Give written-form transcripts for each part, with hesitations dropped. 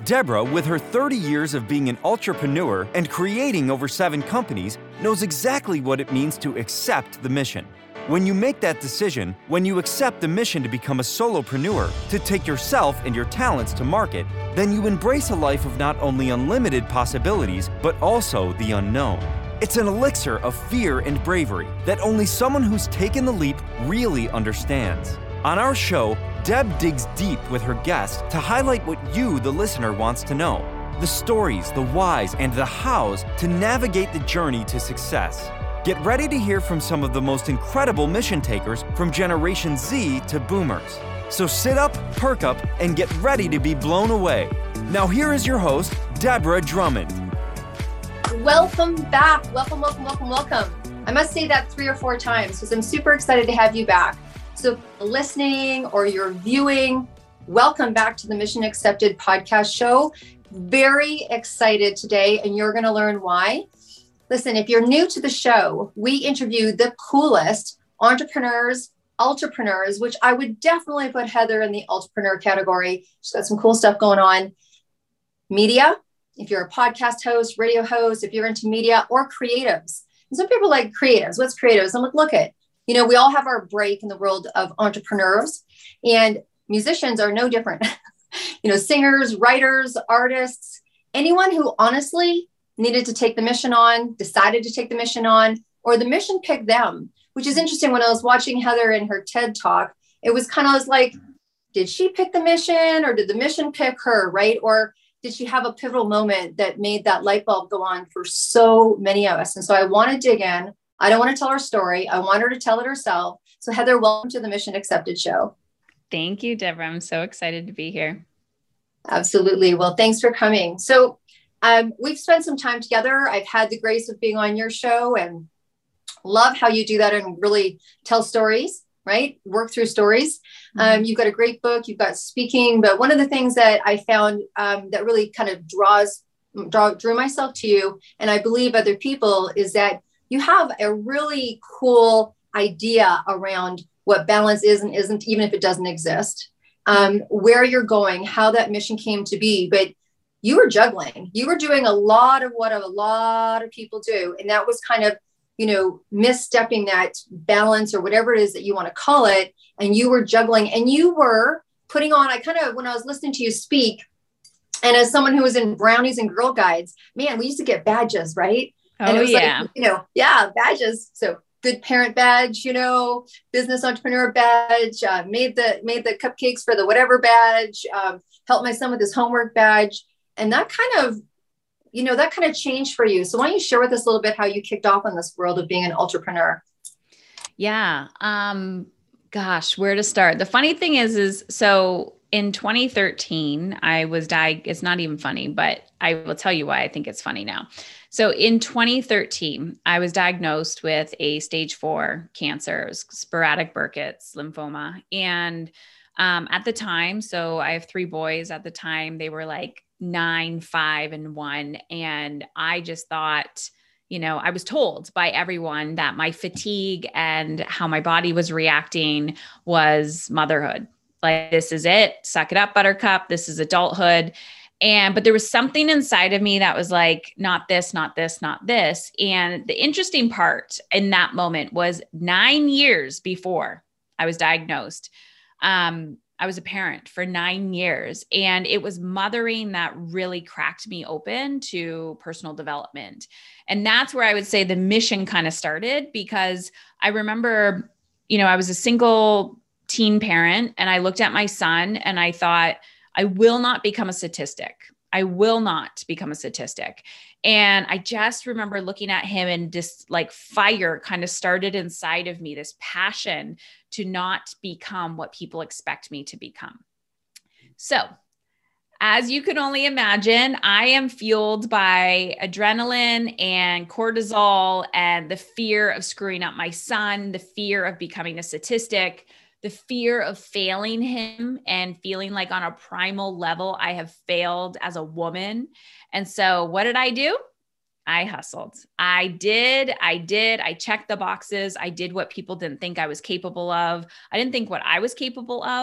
Deborah, with her 30 years of being an entrepreneur and creating over 7 companies, knows exactly what it means to accept the mission. When you make that decision, when you accept the mission to become a solopreneur, to take yourself and your talents to market, then you embrace a life of not only unlimited possibilities, but also the unknown. It's an elixir of fear and bravery that only someone who's taken the leap really understands. On our show, Deb digs deep with her guests to highlight what you, the listener, wants to know. The stories, the whys, and the hows to navigate the journey to success. Get ready to hear from some of the most incredible mission takers from Generation Z to Boomers. So sit up, perk up, and get ready to be blown away. Now here is your host, Deborah Drummond. Welcome back. Welcome. I must say that 3 or 4 times because I'm super excited to have you back. So if you're listening or you're viewing, welcome back to the Mission Accepted podcast show. Very excited today, and you're going to learn why. Listen, if you're new to the show, we interview the coolest entrepreneurs, ultrapreneurs, which I would definitely put Heather in the entrepreneur category. She's got some cool stuff going on. Media, if you're a podcast host, radio host, if you're into media, or creatives. And some people like creatives. What's creatives? I'm like, look at, we all have our break in the world of entrepreneurs, and musicians are no different. Singers, writers, artists, anyone who honestly needed to take the mission on, decided to take the mission on, or the mission picked them, which is interesting. When I was watching Heather in her TED talk, it was kind of like, did she pick the mission or did the mission pick her, right? Or did she have a pivotal moment that made that light bulb go on for so many of us? And so I want to dig in. I don't want to tell her story. I want her to tell it herself. So Heather, welcome to the Mission Accepted show. Thank you, Deborah. I'm so excited to be here. Absolutely. Well, thanks for coming. So we've spent some time together. I've had the grace of being on your show and love how you do that and really tell stories, right? Work through stories. You've got a great book, you've got speaking, but one of the things that I found that really kind of drew myself to you, and I believe other people, is that you have a really cool idea around what balance is and isn't, even if it doesn't exist, where you're going, how that mission came to be. But you were juggling. You were doing a lot of what a lot of people do. And that was kind of, misstepping that balance or whatever it is that you want to call it. And you were juggling and you were putting on, when I was listening to you speak, and as someone who was in Brownies and Girl Guides, man, we used to get badges, right? And it was like, badges. So good parent badge, business entrepreneur badge, made the cupcakes for the whatever badge, helped my son with his homework badge. And that kind of changed for you. So why don't you share with us a little bit how you kicked off on this world of being an entrepreneur? Yeah. Gosh, where to start? The funny thing is so in 2013, I was it's not even funny, but I will tell you why I think it's funny now. So in 2013, I was diagnosed with a stage 4 cancer, sporadic Burkitt's lymphoma. And at the time, so I have 3 boys at the time, they were like 9, 5, and 1. And I just thought, I was told by everyone that my fatigue and how my body was reacting was motherhood. Like, this is it. Suck it up, buttercup. This is adulthood. But there was something inside of me that was like, not this, not this, not this. And the interesting part in that moment was 9 years before I was diagnosed. I was a parent for 9 years, and it was mothering that really cracked me open to personal development. And that's where I would say the mission kind of started, because I remember, I was a single teen parent, and I looked at my son and I thought, I will not become a statistic. I will not become a statistic. And I just remember looking at him, and this like fire kind of started inside of me, this passion to not become what people expect me to become. So as you can only imagine, I am fueled by adrenaline and cortisol and the fear of screwing up my son, the fear of becoming a statistic, the fear of failing him and feeling like on a primal level, I have failed as a woman. And so what did I do? I hustled. I checked the boxes. I did what people didn't think I was capable of. I didn't think what I was capable of,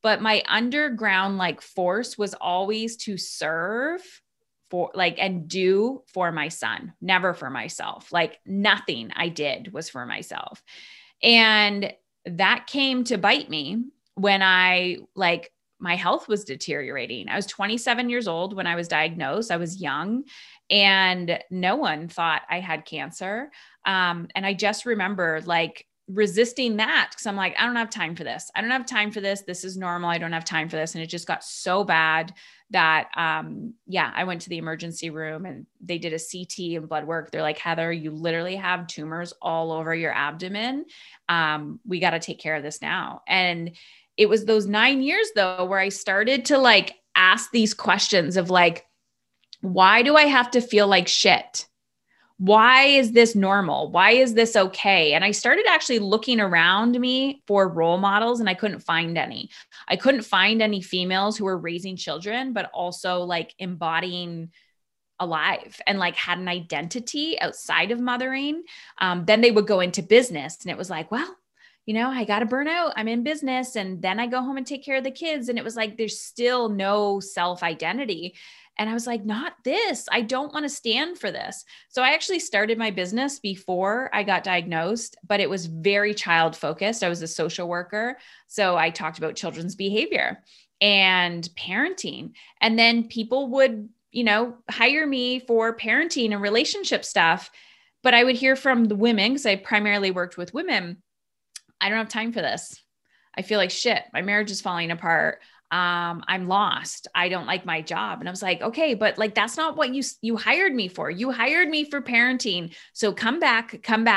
but my underground like force was always to serve for like, and do for my son, never for myself. Like nothing I did was for myself. And that came to bite me when my health was deteriorating. I was 27 years old when I was diagnosed. I was young and no one thought I had cancer. And I just remember like resisting that because I'm like, I don't have time for this. I don't have time for this. This is normal. I don't have time for this. And it just got so bad that, I went to the emergency room and they did a CT and blood work. They're like, Heather, you literally have tumors all over your abdomen. We got to take care of this now. And it was those 9 years though, where I started to like ask these questions of like, why do I have to feel like shit? Why is this normal? Why is this okay? And I started actually looking around me for role models and I couldn't find any. I couldn't find any females who were raising children, but also like embodying alive and like had an identity outside of mothering. Then they would go into business and it was like, well, I got to burn out. I'm in business. And then I go home and take care of the kids. And it was like, there's still no self-identity. And I was like, not this. I don't want to stand for this. So I actually started my business before I got diagnosed, but it was very child focused. I was a social worker. So I talked about children's behavior and parenting. And then people would, hire me for parenting and relationship stuff. But I would hear from the women, because I primarily worked with women, I don't have time for this. I feel like shit. My marriage is falling apart. I'm lost. I don't like my job. And I was like, okay, but like, that's not what you hired me for. You hired me for parenting. So come back.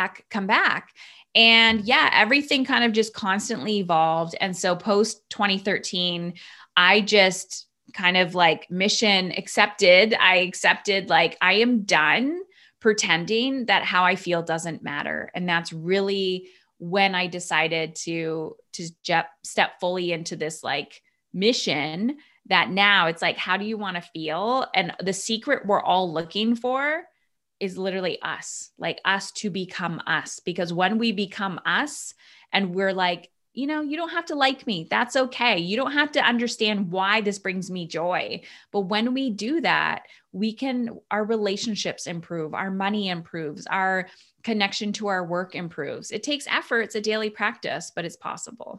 And yeah, everything kind of just constantly evolved. And so post 2013, I just kind of like mission accepted. I accepted like, I am done pretending that how I feel doesn't matter. And that's really when I decided to step fully into this like mission that now it's like, how do you want to feel? And the secret we're all looking for is literally us, like us to become us. Because when we become us and we're like, you don't have to like me. That's okay. You don't have to understand why this brings me joy. But when we do that, our relationships improve, our money improves, our connection to our work improves. It takes effort. It's a daily practice, but it's possible.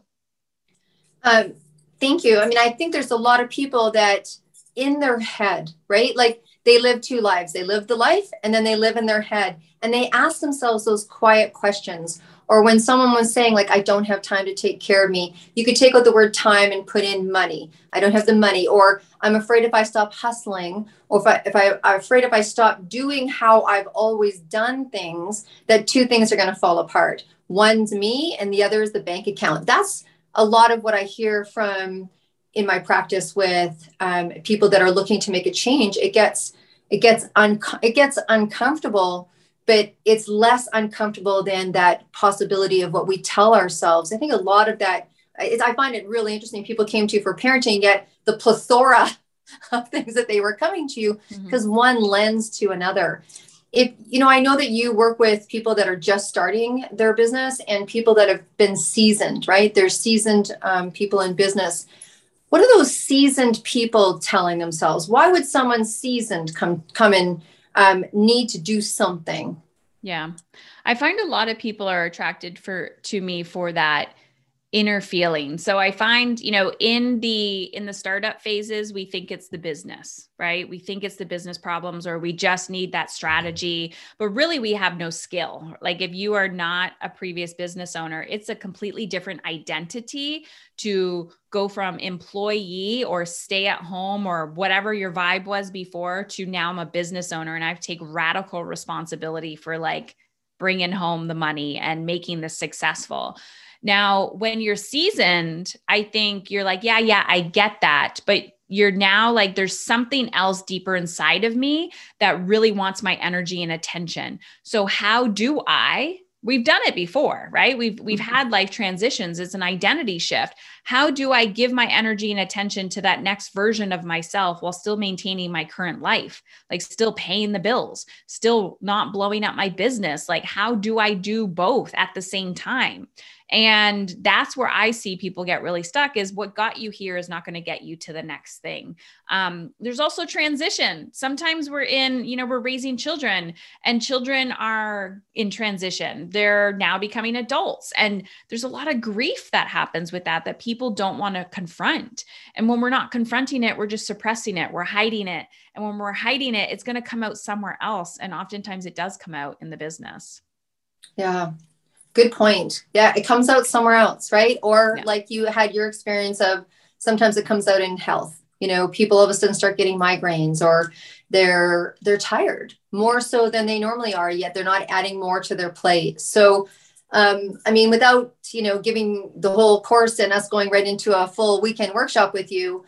Thank you. I mean, I think there's a lot of people that in their head, right? Like they live two lives. They live the life and then they live in their head and they ask themselves those quiet questions. Or when someone was saying like, I don't have time to take care of me, you could take out the word time and put in money. I don't have the money, or I'm afraid if I stop hustling, or I'm afraid if I stop doing how I've always done things, that two things are going to fall apart. One's me and the other is the bank account. That's a lot of what I hear from in my practice with people that are looking to make a change. It gets uncomfortable, but it's less uncomfortable than that possibility of what we tell ourselves. I think a lot of that, I find it really interesting. People came to you for parenting, yet the plethora of things that they were coming to you because one lends to another. I know that you work with people that are just starting their business and people that have been seasoned, right? They're seasoned people in business. What are those seasoned people telling themselves? Why would someone seasoned come and need to do something? Yeah. I find a lot of people are attracted to me for that inner feeling. So I find, in the startup phases, we think it's the business, right? We think it's the business problems, or we just need that strategy, but really we have no skill. Like if you are not a previous business owner, it's a completely different identity to go from employee or stay at home or whatever your vibe was before to now I'm a business owner and I have to take radical responsibility for like bringing home the money and making this successful. Now, when you're seasoned, I think you're like, yeah, I get that. But you're now like, there's something else deeper inside of me that really wants my energy and attention. So how do we've done it before, right? We've had life transitions. It's an identity shift. How do I give my energy and attention to that next version of myself while still maintaining my current life? Like still paying the bills, still not blowing up my business. Like, how do I do both at the same time? And that's where I see people get really stuck, is what got you here is not going to get you to the next thing. There's also transition. Sometimes we're raising children, and children are in transition. They're now becoming adults. And there's a lot of grief that happens with that people don't want to confront. And when we're not confronting it, we're just suppressing it. We're hiding it. And when we're hiding it, it's going to come out somewhere else. And oftentimes it does come out in the business. Yeah. Good point. Yeah. It comes out somewhere else, right? Or like you had your experience of, sometimes it comes out in health. People all of a sudden start getting migraines, or they're tired more so than they normally are, yet they're not adding more to their plate. So, without, giving the whole course and us going right into a full weekend workshop with you,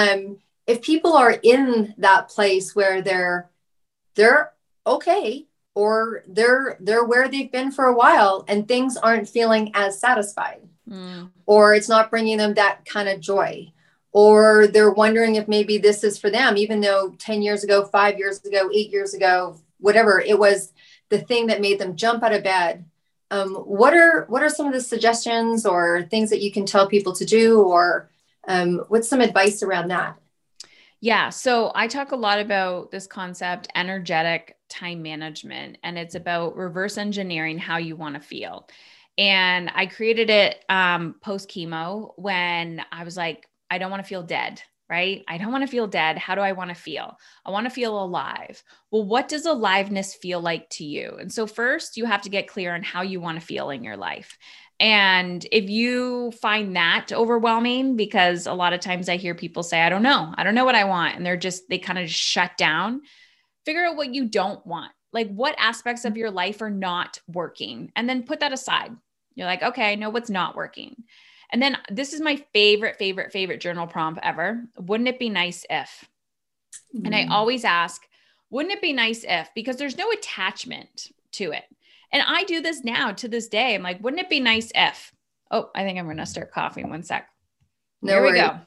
if people are in that place where they're okay, or they're where they've been for a while and things aren't feeling as satisfied, or it's not bringing them that kind of joy, or they're wondering if maybe this is for them, even though 10 years ago, 5 years ago, 8 years ago, whatever, it was the thing that made them jump out of bed. What are some of the suggestions or things that you can tell people to do, or what's some advice around that? Yeah. So I talk a lot about this concept, energetic time management, and it's about reverse engineering how you want to feel. And I created it post chemo, when I was like, I don't want to feel dead, right? I don't want to feel dead. How do I want to feel? I want to feel alive. Well, what does aliveness feel like to you? And so first you have to get clear on how you want to feel in your life. And if you find that overwhelming, because a lot of times I hear people say, I don't know what I want. And they kind of just shut down. Figure out what you don't want. Like, what aspects of your life are not working, and then put that aside. You're like, okay, I know what's not working. And then this is my favorite journal prompt ever. Wouldn't it be nice if? And I always ask, wouldn't it be nice if? Because there's no attachment to it. And I do this now to this day. I'm like, wouldn't it be nice if? Oh, I think I'm going to start coughing. One sec. Here we go.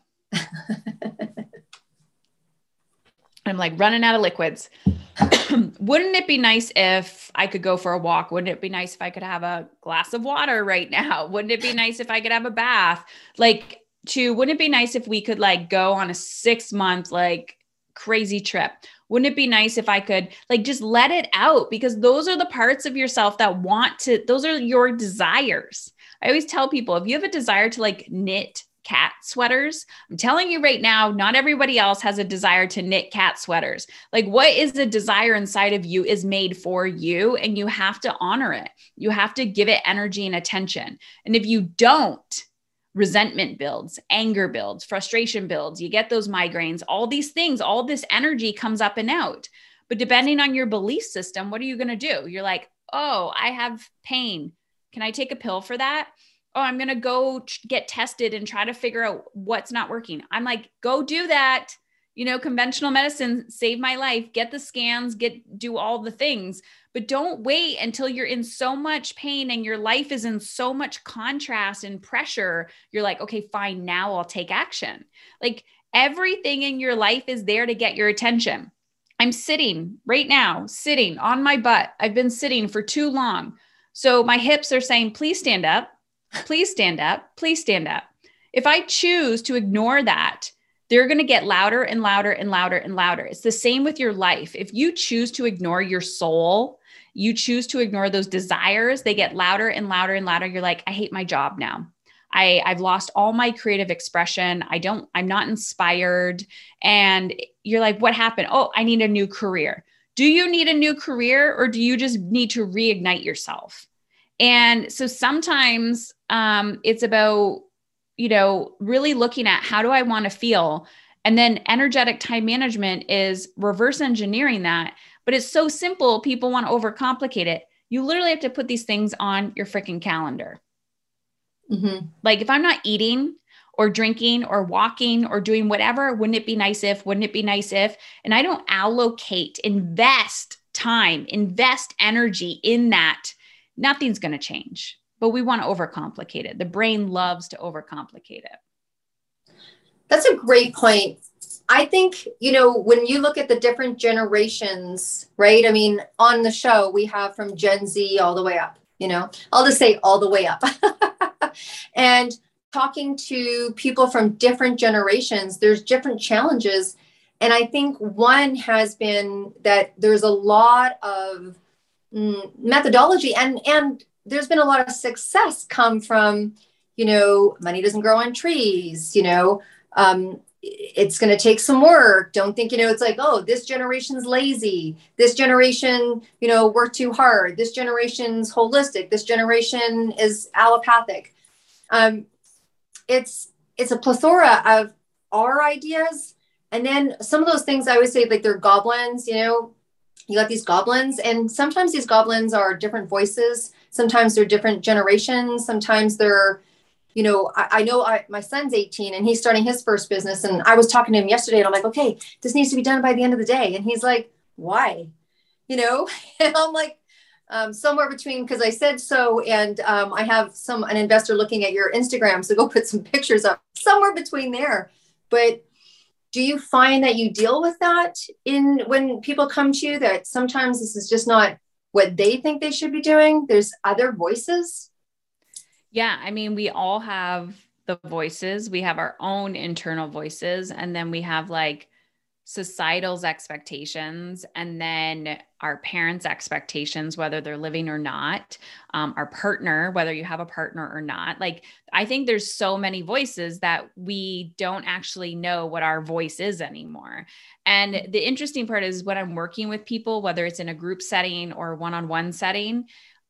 I'm like running out of liquids. Wouldn't it be nice if I could go for a walk? Wouldn't it be nice if I could have a glass of water right now? Wouldn't it be nice if I could have a bath? Wouldn't it be nice if we could go on a 6-month, crazy trip? Wouldn't it be nice if I could just let it out? Because those are the parts of yourself that those are your desires. I always tell people, if you have a desire to knit cat sweaters, I'm telling you right now, not everybody else has a desire to knit cat sweaters. What is the desire inside of you is made for you, and you have to honor it. You have to give it energy and attention. And if you don't, resentment builds, anger builds, frustration builds, you get those migraines, all these things, all this energy comes up and out. But depending on your belief system, what are you going to do? You're like, oh, I have pain. Can I take a pill for that? Oh, I'm going to go get tested and try to figure out what's not working. I'm like, go do that. Conventional medicine saved my life. Get the scans, do all the things, but don't wait until you're in so much pain and your life is in so much contrast and pressure. You're like, okay, fine. Now I'll take action. Everything in your life is there to get your attention. I'm sitting right now, sitting on my butt. I've been sitting for too long. So my hips are saying, please stand up. Please stand up. Please stand up. If I choose to ignore that, they're going to get louder and louder and louder and louder. It's the same with your life. If you choose to ignore your soul, you choose to ignore those desires, they get louder and louder and louder. You're like, I hate my job now. I've lost all my creative expression. I'm not inspired. And you're like, what happened? Oh, I need a new career. Do you need a new career, or do you just need to reignite yourself? And so sometimes it's about, really looking at, how do I want to feel? And then energetic time management is reverse engineering that. But it's so simple. People want to overcomplicate it. You literally have to put these things on your freaking calendar. Mm-hmm. If I'm not eating or drinking or walking or doing whatever, wouldn't it be nice if, and I don't invest time, invest energy in that, nothing's going to change. But we want to overcomplicate it. The brain loves to overcomplicate it. That's a great point. I think, when you look at the different generations, right? I mean, on the show, we have from Gen Z all the way up, I'll just say all the way up. And talking to people from different generations, there's different challenges. And I think one has been that there's a lot of methodology and there's been a lot of success come from, money doesn't grow on trees, it's going to take some work. Don't think, it's like, oh, this generation's lazy. This generation, worked too hard. This generation's holistic. This generation is allopathic. It's a plethora of our ideas. And then some of those things I always say, like they're goblins, you got these goblins, and sometimes these goblins are different voices. Sometimes they're different generations. Sometimes they're, I know my son's 18 and he's starting his first business. And I was talking to him yesterday and I'm like, okay, this needs to be done by the end of the day. And he's like, why? And I'm like, somewhere between, because I said so. And I have an investor looking at your Instagram. So go put some pictures up somewhere between there. But do you find that you deal with that when people come to you, that sometimes this is just not what they think they should be doing? There's other voices. Yeah. I mean, we all have the voices. We have our own internal voices. And then we have like societal's expectations, and then our parents' expectations, whether they're living or not, our partner, whether you have a partner or not. Like, I think there's so many voices that we don't actually know what our voice is anymore. And the interesting part is when I'm working with people, whether it's in a group setting or one-on-one setting,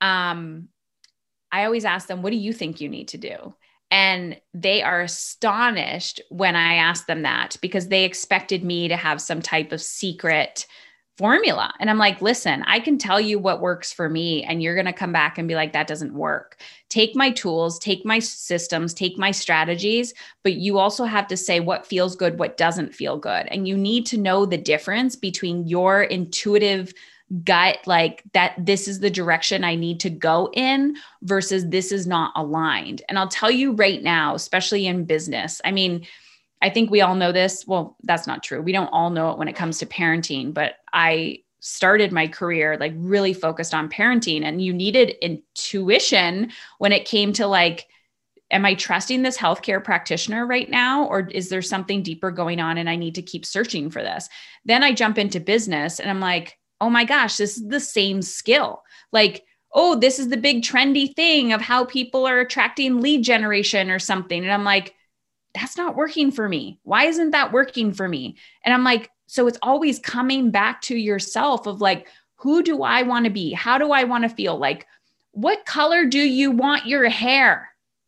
I always ask them, what do you think you need to do? And they are astonished when I ask them that, because they expected me to have some type of secret formula. And I'm like, listen, I can tell you what works for me, and you're going to come back and be like, that doesn't work. Take my tools, take my systems, take my strategies, but you also have to say what feels good, what doesn't feel good. And you need to know the difference between your intuitive gut, like that this is the direction I need to go in, versus this is not aligned. And I'll tell you right now, especially in business, I mean, I think we all know this. Well, that's not true. We don't all know it when it comes to parenting, but I started my career like really focused on parenting, and you needed intuition when it came to like, am I trusting this healthcare practitioner right now? Or is there something deeper going on and I need to keep searching for this? Then I jump into business and I'm like, oh my gosh, this is the same skill. Like, oh, this is the big trendy thing of how people are attracting lead generation or something. And I'm like, that's not working for me. Why isn't that working for me? And I'm like, so it's always coming back to yourself of like, who do I want to be? How do I want to feel? Like, what color do you want your hair?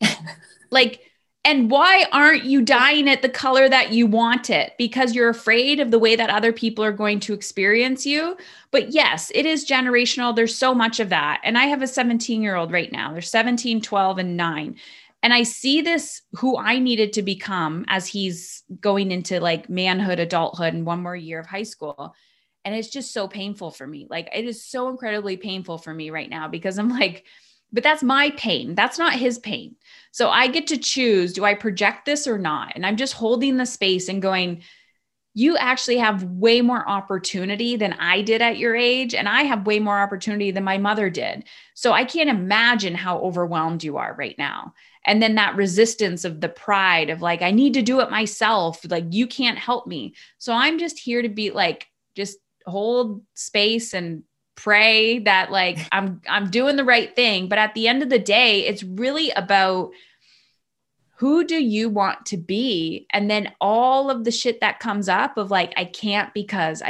Like, and why aren't you dyeing it the color that you want it? Because you're afraid of the way that other people are going to experience you. But yes, it is generational. There's so much of that. And I have a 17-year-old right now. They're 17, 12, and 9. And I see this, who I needed to become as he's going into like manhood, adulthood, and one more year of high school. And it's just so painful for me. Like, it is so incredibly painful for me right now, because I'm like, but that's my pain. That's not his pain. So I get to choose, do I project this or not? And I'm just holding the space and going, you actually have way more opportunity than I did at your age. And I have way more opportunity than my mother did. So I can't imagine how overwhelmed you are right now. And then that resistance of the pride of like, I need to do it myself. Like, you can't help me. So I'm just here to be like, just hold space and pray that like I'm doing the right thing. But at the end of the day, it's really about, who do you want to be? And then all of the shit that comes up of like, I can't because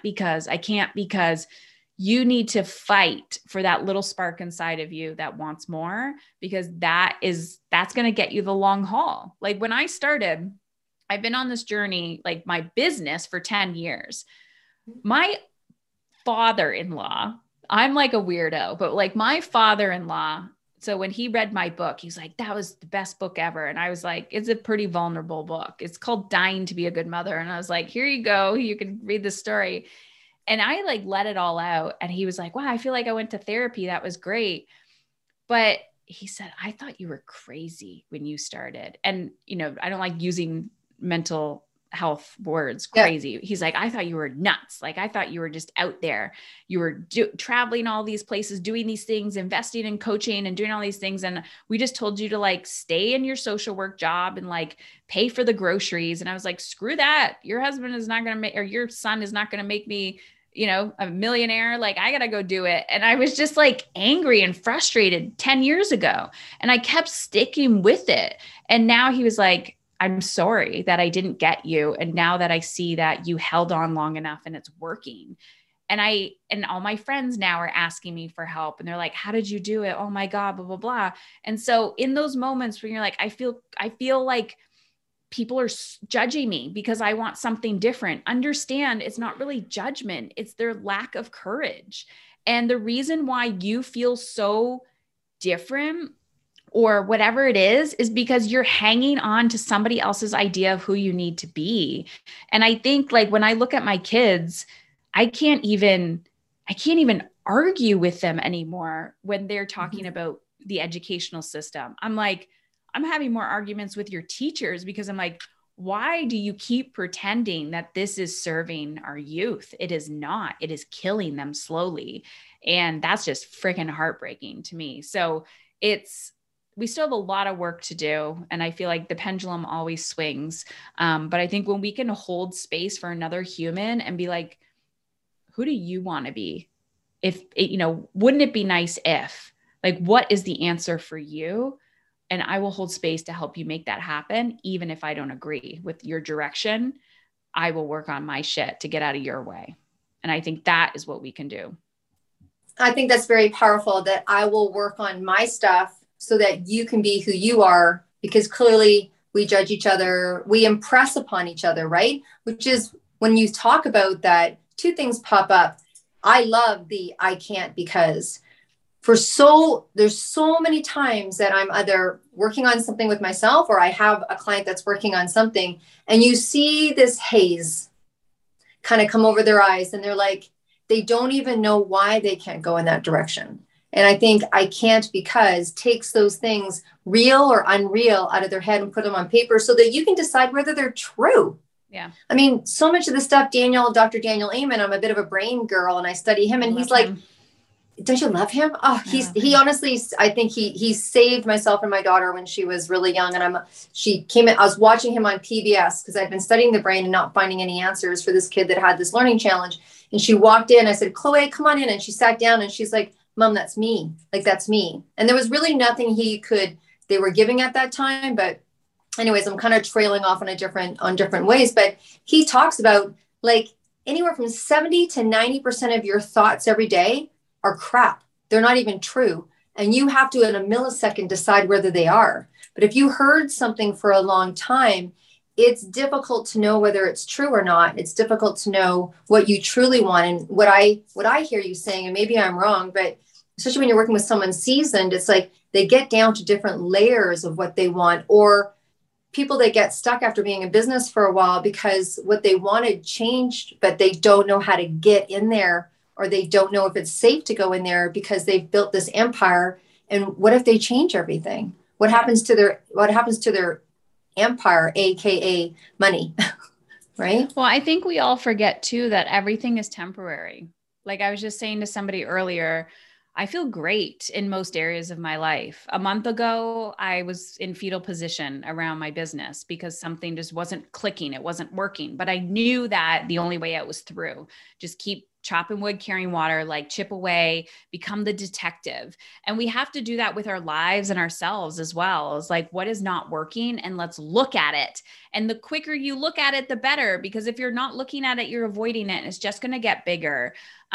you need to fight for that little spark inside of you that wants more, because that's going to get you the long haul. Like, when I started, I've been on this journey, like my business, for 10 years. My father-in-law, I'm like a weirdo, but like my father-in-law, so when he read my book, he's like, that was the best book ever. And I was like, it's a pretty vulnerable book. It's called Dying to Be a Good Mother. And I was like, here you go. You can read the story. And I like let it all out. And he was like, wow, I feel like I went to therapy. That was great. But he said, I thought you were crazy when you started. And, I don't like using mental health words crazy. Yeah. He's like, I thought you were nuts. Like, I thought you were just out there. You were traveling all these places, doing these things, investing in coaching and doing all these things. And we just told you to like, stay in your social work job and like pay for the groceries. And I was like, screw that. Your husband is not going to make, or your son is not going to make me, you know, a millionaire. Like, I got to go do it. And I was just like angry and frustrated 10 years ago. And I kept sticking with it. And now he was like, I'm sorry that I didn't get you. And now that I see that you held on long enough and it's working. And all my friends now are asking me for help and they're like, how did you do it? Oh my God, blah, blah, blah. And so in those moments when you're like, I feel like people are judging me because I want something different. Understand it's not really judgment. It's their lack of courage. And the reason why you feel so different or whatever it is because you're hanging on to somebody else's idea of who you need to be. And I think like when I look at my kids, I can't even argue with them anymore when they're talking about the educational system. I'm like, I'm having more arguments with your teachers because I'm like, why do you keep pretending that this is serving our youth? It is not. It is killing them slowly. And that's just freaking heartbreaking to me. So we still have a lot of work to do. And I feel like the pendulum always swings. But I think when we can hold space for another human and be like, who do you want to be? Wouldn't it be nice if, like, what is the answer for you? And I will hold space to help you make that happen. Even if I don't agree with your direction, I will work on my shit to get out of your way. And I think that is what we can do. I think that's very powerful, that I will work on my stuff so that you can be who you are, because clearly we judge each other. We impress upon each other, right? Which is when you talk about that, two things pop up. I love the I can't because there's so many times that I'm either working on something with myself or I have a client that's working on something and you see this haze kind of come over their eyes and they're like, they don't even know why they can't go in that direction. And I think I can't because takes those things real or unreal out of their head and put them on paper so that you can decide whether they're true. Yeah. I mean, so much of the stuff, Dr. Daniel Amen, I'm a bit of a brain girl and I study him and he's like, don't you love him? Oh, he honestly, I think he saved myself and my daughter when she was really young. And she came in, I was watching him on PBS because I'd been studying the brain and not finding any answers for this kid that had this learning challenge. And she walked in, I said, Chloe, come on in. And she sat down and she's like, Mom, that's me. Like, that's me. And there was really nothing they were giving at that time. But anyways, I'm kind of trailing off on different ways, but he talks about like anywhere from 70 to 90% of your thoughts every day are crap. They're not even true. And you have to, in a millisecond, decide whether they are. But if you heard something for a long time, it's difficult to know whether it's true or not. It's difficult to know what you truly want. And what I hear you saying, and maybe I'm wrong, but especially when you're working with someone seasoned, it's like they get down to different layers of what they want, or people that get stuck after being in business for a while because what they wanted changed, but they don't know how to get in there, or they don't know if it's safe to go in there because they've built this empire. And what if they change everything? What happens to their empire, AKA money, right? Well, I think we all forget too that everything is temporary. Like I was just saying to somebody earlier, I feel great in most areas of my life. A month ago, I was in fetal position around my business because something just wasn't clicking. It wasn't working, but I knew that the only way out was through. Just keep chopping wood, carrying water, like chip away, become the detective. And we have to do that with our lives and ourselves as well. It's like, what is not working? And let's look at it. And the quicker you look at it, the better, because if you're not looking at it, you're avoiding it and it's just going to get bigger.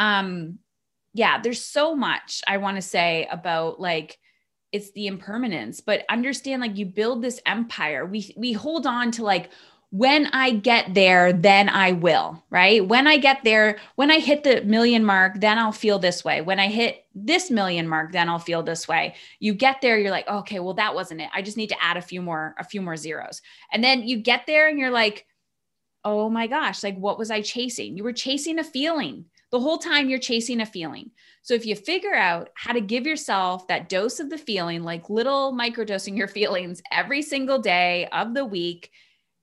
Yeah, there's so much I want to say about like, it's the impermanence, but understand like you build this empire. We hold on to like, when I get there, then I will, right? When I get there, when I hit the 1 million mark, then I'll feel this way. When I hit this 1 million mark, then I'll feel this way. You get there, you're like, okay, well, that wasn't it. I just need to add a few more zeros. And then you get there and you're like, oh my gosh, like what was I chasing? You were chasing a feeling. The whole time you're chasing a feeling. So if you figure out how to give yourself that dose of the feeling, like little microdosing your feelings every single day of the week,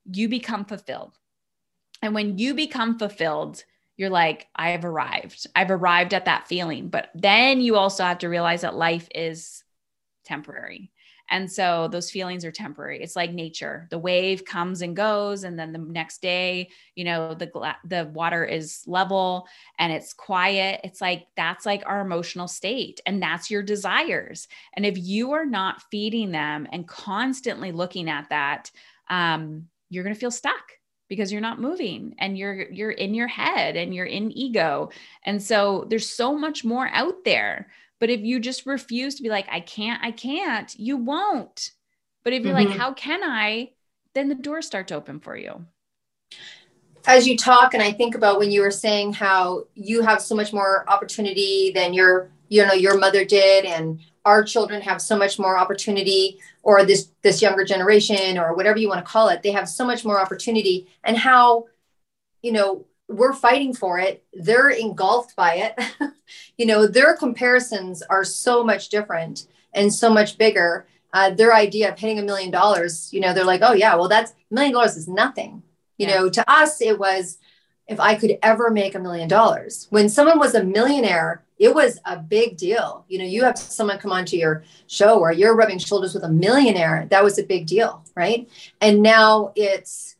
you become fulfilled. And when you become fulfilled, you're like, I've arrived. I've arrived at that feeling. But then you also have to realize that life is temporary. And so those feelings are temporary. It's like nature. The wave comes and goes. And then the next day, the water is level and it's quiet. It's like, that's like our emotional state. And that's your desires. And if you are not feeding them and constantly looking at that, you're going to feel stuck because you're not moving and you're in your head and you're in ego. And so there's so much more out there. But if you just refuse to be like, I can't, you won't. But if you're like, how can I? Then the doors start to open for you. As you talk, and I think about when you were saying how you have so much more opportunity than your mother did, and our children have so much more opportunity, or this younger generation, or whatever you want to call it, they have so much more opportunity, and how, we're fighting for it. They're engulfed by it. Their comparisons are so much different and so much bigger. Their idea of hitting $1 million, they're like, oh yeah, well, that's $1 million is nothing. To us, it was, if I could ever make $1 million. When someone was a millionaire, it was a big deal. You have someone come onto your show where you're rubbing shoulders with a millionaire. That was a big deal. Right. And now it's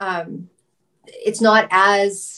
not as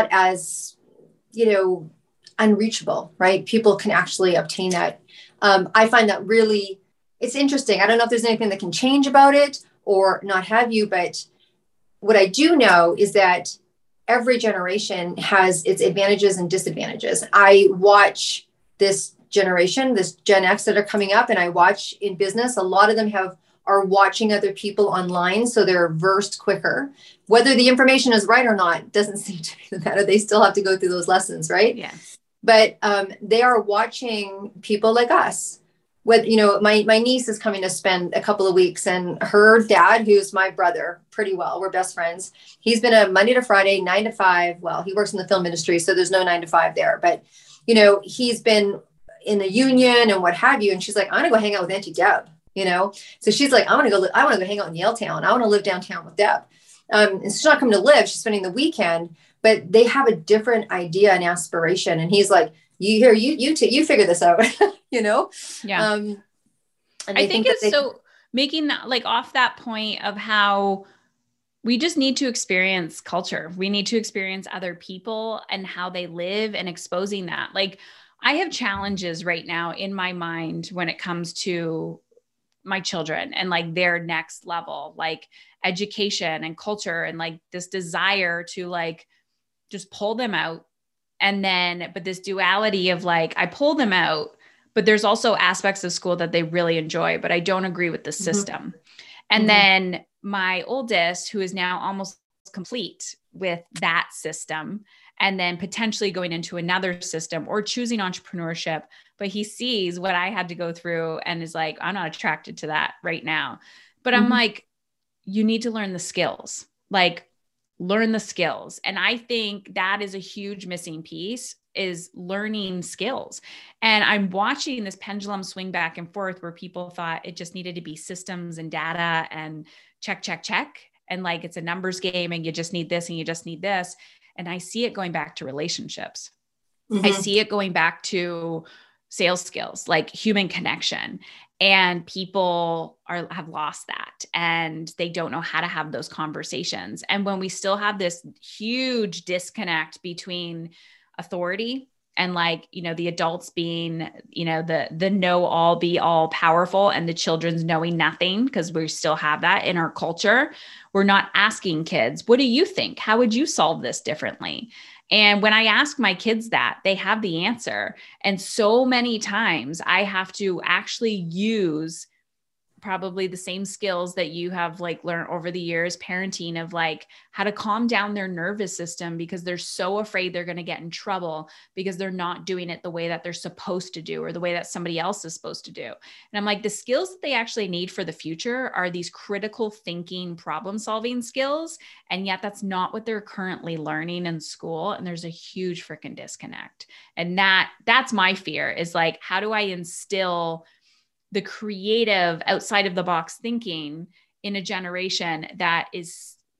unreachable, right? People can actually obtain that. I find that really, it's interesting. I don't know if there's anything that can change about it or not have you, but what I do know is that every generation has its advantages and disadvantages. I watch this generation, this Gen X that are coming up, and I watch in business, a lot of them are watching other people online. So they're versed quicker. Whether the information is right or not doesn't seem to be the matter. They still have to go through those lessons, right? Yeah. But they are watching people like us. My niece is coming to spend a couple of weeks, and her dad, who's my brother pretty well, we're best friends. He's been a Monday to Friday, 9 to 5. Well, he works in the film industry, so there's no 9 to 5 there. But, he's been in the union and what have you. And she's like, I'm going to go hang out with Auntie Deb. So she's like, I want to go hang out in Yaletown. I want to live downtown with Deb. And so she's not coming to live. She's spending the weekend, but they have a different idea and aspiration. And he's like, you figure this out, Yeah. And I think it's so making that, like, off that point of how we just need to experience culture. We need to experience other people and how they live, and exposing that. Like, I have challenges right now in my mind when it comes to my children and like their next level, like education and culture, and like this desire to like just pull them out. And then, but this duality of like, I pull them out, but there's also aspects of school that they really enjoy, but I don't agree with the system. And then my oldest, who is now almost complete with that system, and then potentially going into another system or choosing entrepreneurship, but he sees what I had to go through and is like, I'm not attracted to that right now. But I'm like, you need to learn the skills, like learn the skills. And I think that is a huge missing piece, is learning skills. And I'm watching this pendulum swing back and forth where people thought it just needed to be systems and data and check. And like, it's a numbers game and you just need this and you just need this. And I see it going back to relationships. I see it going back to sales skills, like human connection. And people have lost that, and they don't know how to have those conversations. And when we still have this huge disconnect between authority and like, the adults being, the know all be all powerful, and the children's knowing nothing, because we still have that in our culture. We're not asking kids, what do you think? How would you solve this differently? And when I ask my kids that, they have the answer. And so many times I have to actually use probably the same skills that you have like learned over the years, parenting, of like how to calm down their nervous system, because they're so afraid they're going to get in trouble because they're not doing it the way that they're supposed to do, or the way that somebody else is supposed to do. And I'm like, the skills that they actually need for the future are these critical thinking, problem solving skills. And yet that's not what they're currently learning in school. And there's a huge freaking disconnect. And that's my fear, is like, how do I instill the creative, outside of the box thinking in a generation that is,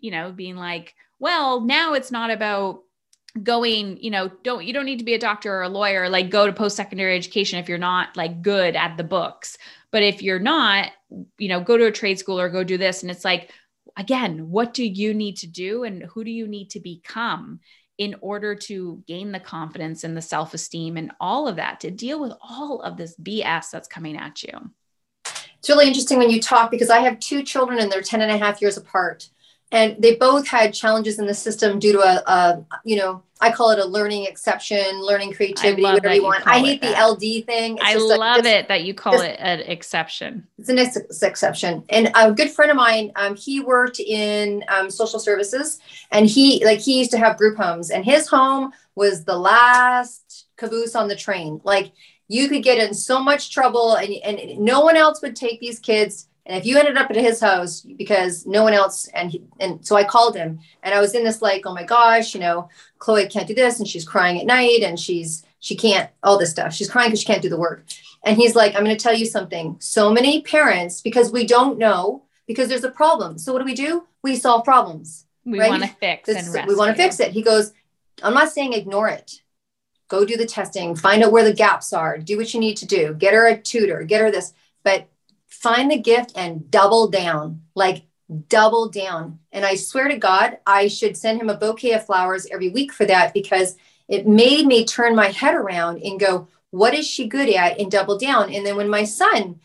being like, well, now it's not about going, you don't need to be a doctor or a lawyer, like go to post-secondary education if you're not like good at the books. But if you're not, go to a trade school or go do this. And it's like, again, what do you need to do? And who do you need to become in order to gain the confidence and the self-esteem and all of that to deal with all of this BS that's coming at you? It's really interesting when you talk, because I have two children and they're 10.5 years apart. And they both had challenges in the system due to I call it a learning exception, learning creativity, whatever you want. I hate the LD thing. I love it that you call it an exception. It's an exception. And a good friend of mine, he worked in social services, and he used to have group homes, and his home was the last caboose on the train. Like, you could get in so much trouble, and no one else would take these kids. And if you ended up at his house, because no one else, and so I called him, and I was in this like, oh my gosh, Chloe can't do this, and she's crying at night, and she can't, all this stuff. She's crying because she can't do the work. And he's like, I'm going to tell you something. So many parents, because we don't know, because there's a problem. So what do? We solve problems. We want to fix and rescue. We want to fix it. He goes, I'm not saying ignore it. Go do the testing, find out where the gaps are, do what you need to do, get her a tutor, get her this, but find the gift and double down, like double down. And I swear to God, I should send him a bouquet of flowers every week for that, because it made me turn my head around and go, what is she good at, and double down. And then when my son,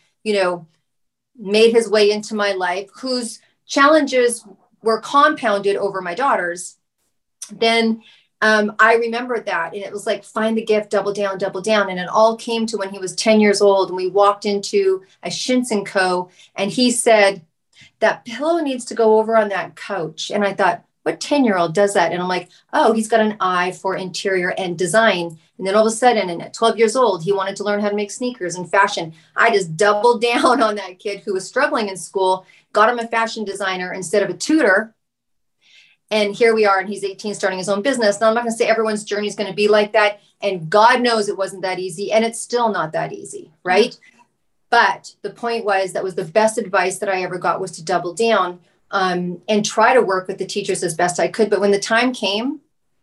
made his way into my life, whose challenges were compounded over my daughter's, then I remembered that. And it was like, find the gift, double down, double down. And it all came to when he was 10 years old, and we walked into a Shinsen Co. and he said, that pillow needs to go over on that couch. And I thought, what 10-year-old does that? And I'm like, oh, he's got an eye for interior and design. And then all of a sudden, and at 12 years old, he wanted to learn how to make sneakers and fashion. I just doubled down on that kid who was struggling in school, got him a fashion designer instead of a tutor. And here we are, and he's 18, starting his own business. Now, I'm not going to say everyone's journey is going to be like that. And God knows it wasn't that easy, and it's still not that easy, right? But the point was, that was the best advice that I ever got, was to double down and try to work with the teachers as best I could. But when the time came,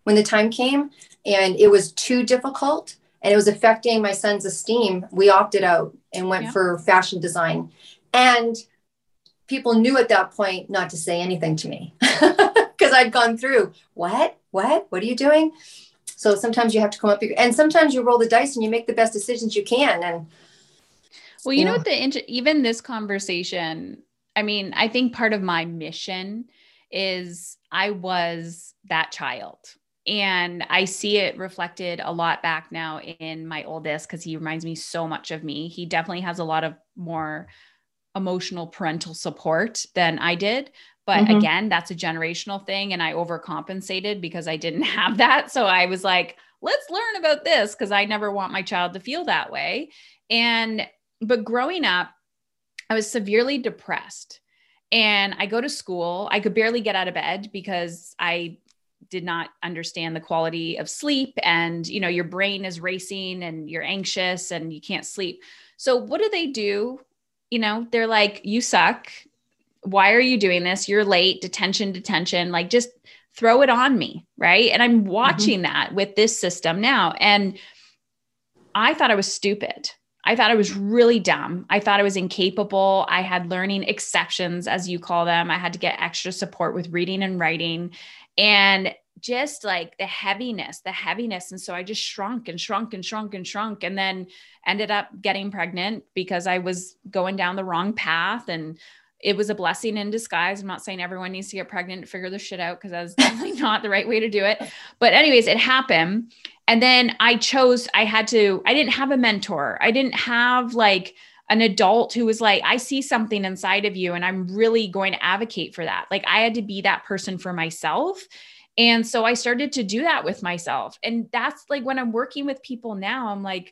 and it was too difficult, and it was affecting my son's esteem, we opted out and went for fashion design. And people knew at that point not to say anything to me. Because I'd gone through, what are you doing? So sometimes you have to come up, and sometimes you roll the dice and you make the best decisions you can. And well, you know what, even this conversation, I mean, I think part of my mission is I was that child, and I see it reflected a lot back now in my oldest, because he reminds me so much of me. He definitely has a lot of more emotional parental support than I did. But again, that's a generational thing. And I overcompensated because I didn't have that. So I was like, let's learn about this, because I never want my child to feel that way. But growing up, I was severely depressed, and I go to school. I could barely get out of bed because I did not understand the quality of sleep, and, your brain is racing and you're anxious and you can't sleep. So what do? They're like, you suck. Why are you doing this? You're late, detention, like just throw it on me. Right. And I'm watching that with this system now. And I thought I was stupid. I thought I was really dumb. I thought I was incapable. I had learning exceptions, as you call them. I had to get extra support with reading and writing, and just like the heaviness. And so I just shrunk, and then ended up getting pregnant because I was going down the wrong path. And it was a blessing in disguise. I'm not saying everyone needs to get pregnant to figure this shit out, because that's definitely not the right way to do it. But anyways, it happened. And then I didn't have a mentor. I didn't have like an adult who was like, I see something inside of you, and I'm really going to advocate for that. Like, I had to be that person for myself. And so I started to do that with myself. And that's like, when I'm working with people now, I'm like,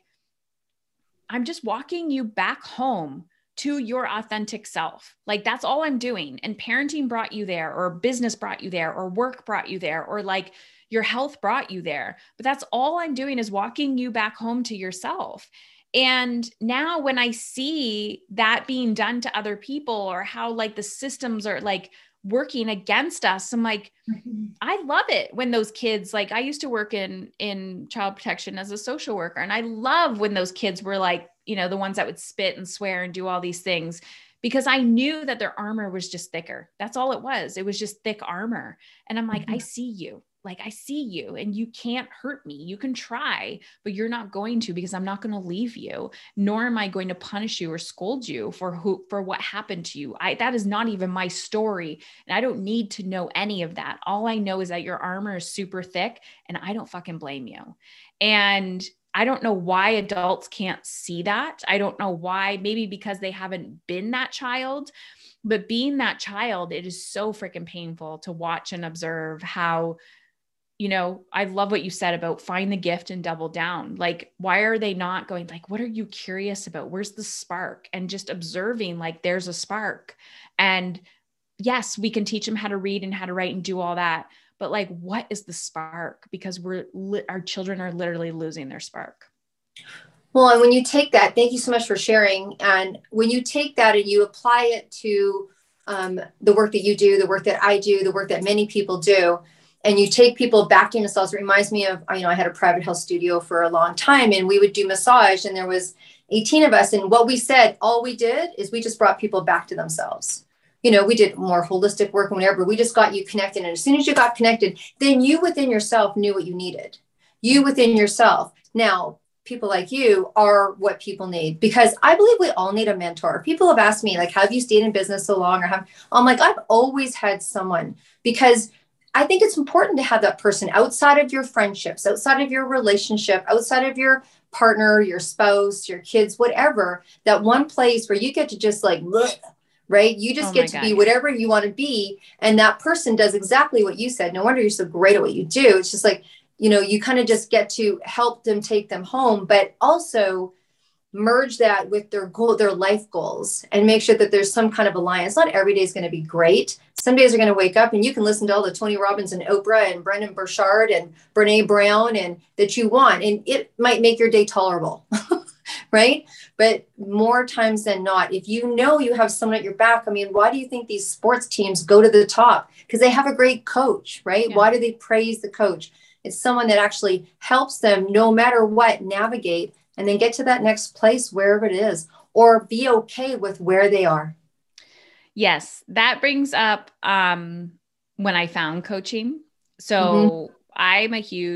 I'm just walking you back home to your authentic self. Like, that's all I'm doing. And parenting brought you there, or business brought you there, or work brought you there, or like your health brought you there. But that's all I'm doing, is walking you back home to yourself. And now when I see that being done to other people, or how like the systems are like working against us. I'm like, I love it when those kids, like I used to work in child protection as a social worker. And I love when those kids were like, you know, the ones that would spit and swear and do all these things, because I knew that their armor was just thicker. That's all it was. It was just thick armor. And I'm like, I see you. Like, I see you and you can't hurt me. You can try, but you're not going to, because I'm not going to leave you, nor am I going to punish you or scold you for what happened to you. That is not even my story. And I don't need to know any of that. All I know is that your armor is super thick and I don't fucking blame you. And I don't know why adults can't see that. I don't know why, maybe because they haven't been that child, but being that child, it is so freaking painful to watch and observe how, you know, I love what you said about find the gift and double down. Like, why are they not going like, what are you curious about? Where's the spark? And just observing, like, there's a spark. And yes, we can teach them how to read and how to write and do all that. But like, what is the spark? Because our children are literally losing their spark. Well, and when you take that, thank you so much for sharing. And when you take that and you apply it to the work that you do, the work that I do, the work that many people do, and you take people back to themselves, it reminds me of, you know, I had a private health studio for a long time and we would do massage and there was 18 of us. And what we said, all we did is we just brought people back to themselves. You know, we did more holistic work and whatever, we just got you connected. And as soon as you got connected, then you within yourself knew what you needed. You within yourself. Now, people like you are what people need, because I believe we all need a mentor. People have asked me, like, have you stayed in business so long? I'm like, I've always had someone, because I think it's important to have that person outside of your friendships, outside of your relationship, outside of your partner, your spouse, your kids, whatever, that one place where you get to just like, right? You just get to be whatever you want to be. And that person does exactly what you said. No wonder you're so great at what you do. It's just like, you know, you kind of just get to help them take them home, but also merge that with their goal, their life goals, and make sure that there's some kind of alliance. Not every day is going to be great. Some days are going to wake up and you can listen to all the Tony Robbins and Oprah and Brendon Burchard and Brene Brown and that you want, and it might make your day tolerable, right? But more times than not, if you know you have someone at your back, I mean, why do you think these sports teams go to the top? Because they have a great coach, right? Yeah. Why do they praise the coach? It's someone that actually helps them no matter what navigate and then get to that next place, wherever it is, or be okay with where they are. Yes. That brings up when I found coaching. So I'm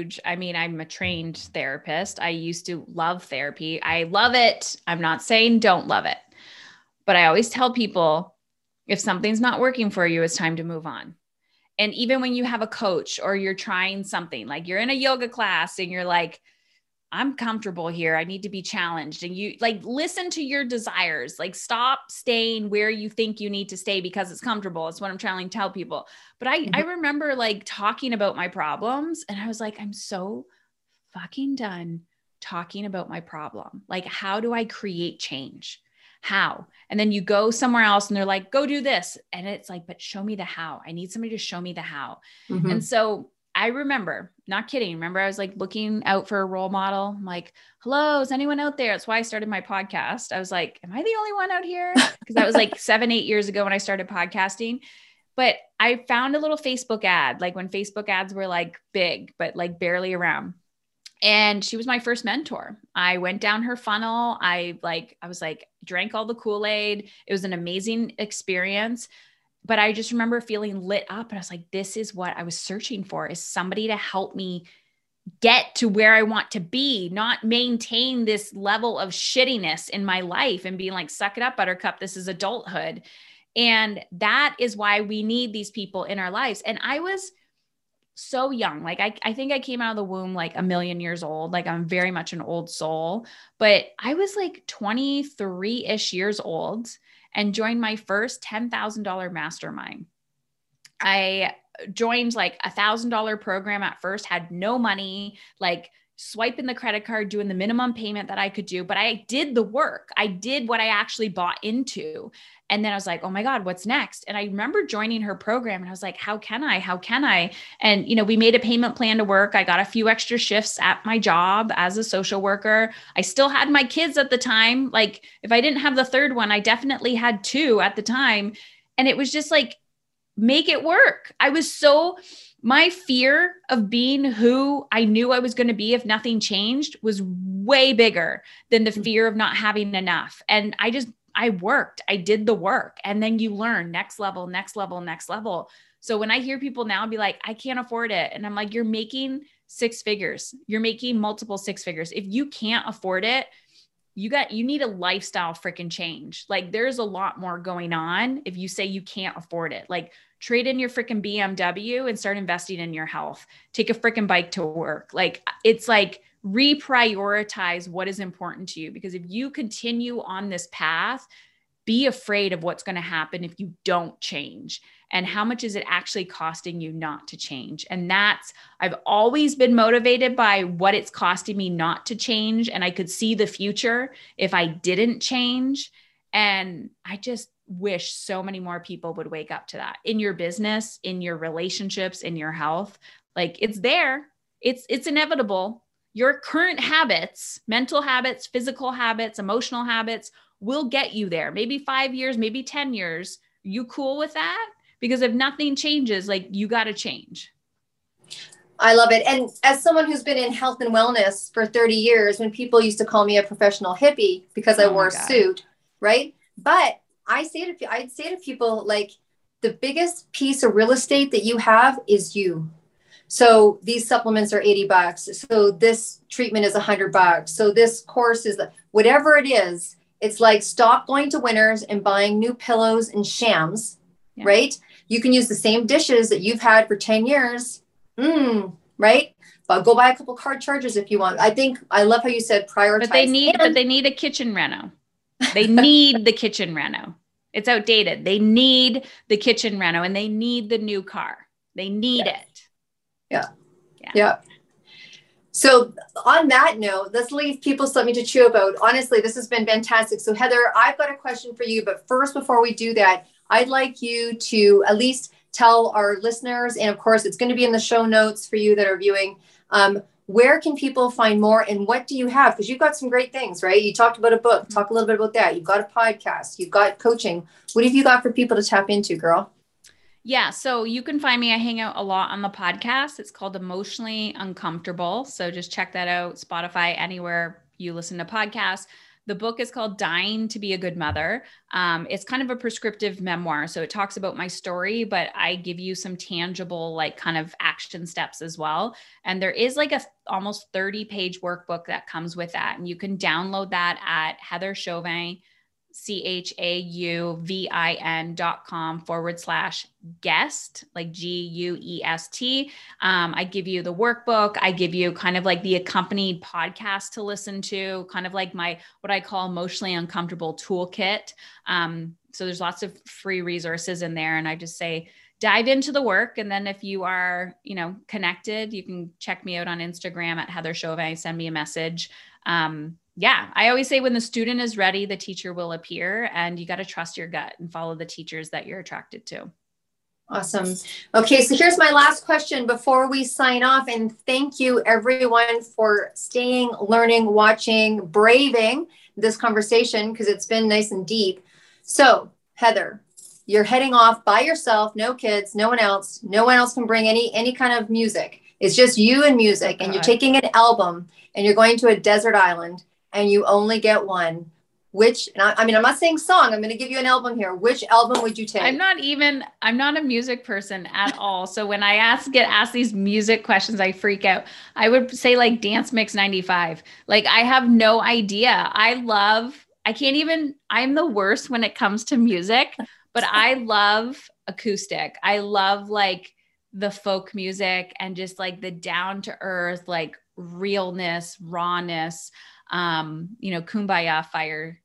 a trained therapist. I used to love therapy. I love it. I'm not saying don't love it, but I always tell people if something's not working for you, it's time to move on. And even when you have a coach or you're trying something, like you're in a yoga class and you're like, I'm comfortable here. I need to be challenged. And you like, listen to your desires, like stop staying where you think you need to stay because it's comfortable. It's what I'm trying to tell people. But I remember like talking about my problems and I was like, I'm so fucking done talking about my problem. Like, how do I create change? How? And then you go somewhere else and they're like, go do this. And it's like, but show me the how. I need somebody to show me the how. And so I remember, not kidding. Remember, I was like looking out for a role model. I'm like, hello, is anyone out there? That's why I started my podcast. I was like, am I the only one out here? Because that was like 7-8 years ago when I started podcasting. But I found a little Facebook ad, like when Facebook ads were like big, but like barely around. And she was my first mentor. I went down her funnel. I was like, drank all the Kool-Aid. It was an amazing experience. But I just remember feeling lit up. And I was like, this is what I was searching for, is somebody to help me get to where I want to be, not maintain this level of shittiness in my life and being like, suck it up, buttercup. This is adulthood. And that is why we need these people in our lives. And I was so young. Like, I think I came out of the womb like a million years old. Like, I'm very much an old soul, but I was like 23-ish years old and joined my first $10,000 mastermind. I joined like $1,000 program at first, had no money, like swiping the credit card, doing the minimum payment that I could do, but I did the work. I did what I actually bought into. And then I was like, oh my God, what's next? And I remember joining her program and I was like, how can I? And, you know, we made a payment plan to work. I got a few extra shifts at my job as a social worker. I still had my kids at the time. Like, if I didn't have the third one, I definitely had 2 at the time. And it was just like make it work. My fear of being who I knew I was going to be if nothing changed was way bigger than the fear of not having enough. And I worked, I did the work, and then you learn next level, next level, next level. So when I hear people now be like, I can't afford it. And I'm like, you're making 6 figures. You're making multiple 6 figures. If you can't afford it, you need a lifestyle freaking change. Like there's a lot more going on if you say you can't afford it. Like trade in your freaking BMW and start investing in your health. Take a freaking bike to work. Like it's like reprioritize what is important to you. Because if you continue on this path, be afraid of what's going to happen if you don't change. And how much is it actually costing you not to change? And I've always been motivated by what it's costing me not to change. And I could see the future if I didn't change. And I just wish so many more people would wake up to that in your business, in your relationships, in your health. Like it's there. It's inevitable. Your current habits, mental habits, physical habits, emotional habits will get you there. Maybe 5 years, maybe 10 years. You cool with that? Because if nothing changes, like you got to change. I love it. And as someone who's been in health and wellness for 30 years, when people used to call me a professional hippie because I wore a suit, right? But I'd say to people like the biggest piece of real estate that you have is you. So these supplements are $80. So this treatment is $100. So this course is whatever it is. It's like stop going to Winners and buying new pillows and shams, right? You can use the same dishes that you've had for 10 years, right? But go buy a couple card chargers if you want. I love how you said prioritize. But they need a kitchen reno. They need the kitchen reno. It's outdated. They need the kitchen reno and they need the new car. They need it. Yeah. So on that note, let's leave people something to chew about. Honestly, this has been fantastic. So Heather, I've got a question for you, but first, before we do that, I'd like you to at least tell our listeners, and of course, it's going to be in the show notes for you that are viewing, where can people find more and what do you have? Because you've got some great things, right? You talked about a book. Talk a little bit about that. You've got a podcast. You've got coaching. What have you got for people to tap into, girl? Yeah. So you can find me. I hang out a lot on the podcast. It's called Emotionally Uncomfortable. So just check that out. Spotify, anywhere you listen to podcasts. The book is called Dying to Be a Good Mother. It's kind of a prescriptive memoir. So it talks about my story, but I give you some tangible, like kind of action steps as well. And there is like a almost 30-page workbook that comes with that. And you can download that at Heather Chauvin, CHAUVIN.com/guest, like GUEST. I give you the workbook. I give you kind of like the accompanied podcast to listen to, kind of like what I call emotionally uncomfortable toolkit. So there's lots of free resources in there. And I just say, dive into the work. And then if you are, connected, you can check me out on Instagram at Heather Chauvin, send me a message. I always say when the student is ready, the teacher will appear, and you got to trust your gut and follow the teachers that you're attracted to. Awesome. Okay. So here's my last question before we sign off. And thank you everyone for staying, learning, watching, braving this conversation, because it's been nice and deep. So Heather, you're heading off by yourself, no kids, no one else can bring any kind of music. It's just you and music. And you're taking an album and you're going to a desert island and you only get one. I'm not saying song. I'm going to give you an album here. Which album would you take? I'm not a music person at all. So when I get asked these music questions, I freak out. I would say like Dance Mix 95. Like I have no idea. I'm the worst when it comes to music, but I love acoustic. I love like the folk music and just like the down to earth, like realness, rawness, kumbaya fire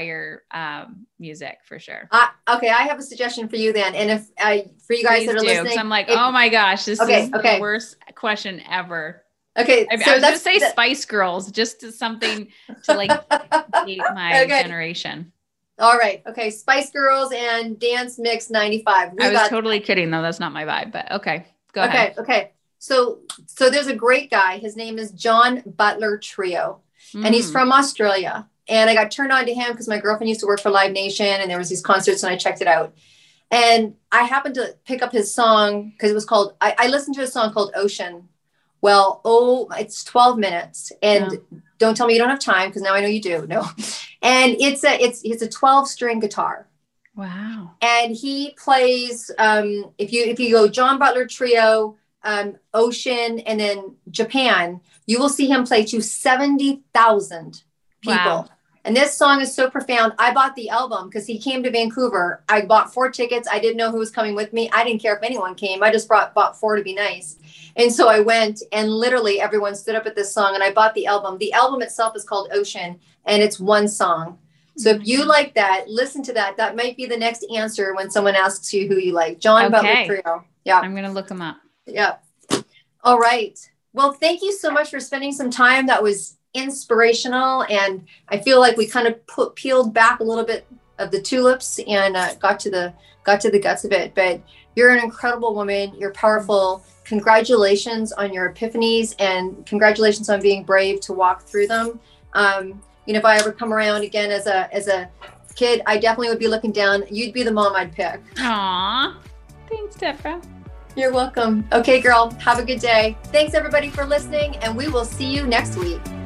music for sure. Okay. I have a suggestion for you then. And if for you guys that are listening, I'm like, oh my gosh, this is the worst question ever. Okay. I was going to say Spice Girls, just something to like date my generation. All right. Okay. Spice Girls and Dance Mix 95. I was totally kidding though. That's not my vibe, but okay. Go ahead. Okay. So there's a great guy. His name is John Butler Trio and he's from Australia. And I got turned on to him because my girlfriend used to work for Live Nation and there was these concerts and I checked it out. And I happened to pick up his song because it was called, I listened to a song called Ocean. Well, it's 12 minutes. And don't tell me you don't have time, because now I know you do. No. And it's a 12-string guitar. Wow. And he plays, if you go John Butler Trio, Ocean, and then Japan, you will see him play to 70,000 people. Wow. And this song is so profound. I bought the album because he came to Vancouver. I bought 4 tickets. I didn't know who was coming with me. I didn't care if anyone came. I just bought 4 to be nice. And so I went, and literally everyone stood up at this song, and I bought the album. The album itself is called Ocean, and it's one song. So if you like that, listen to that. That might be the next answer when someone asks you who you like. John Butler Trio. Yeah. I'm going to look him up. Yeah. All right. Well, thank you so much for spending some time. That was inspirational, and I feel like we kind of peeled back a little bit of the tulips and got to the guts of it. But you're an incredible woman. You're powerful. Congratulations on your epiphanies, and congratulations on being brave to walk through them. If I ever come around again as a kid, I definitely would be looking down. You'd be the mom I'd pick. Aw, thanks, Deborah. You're welcome. Okay, girl, have a good day. Thanks everybody for listening, and we will see you next week.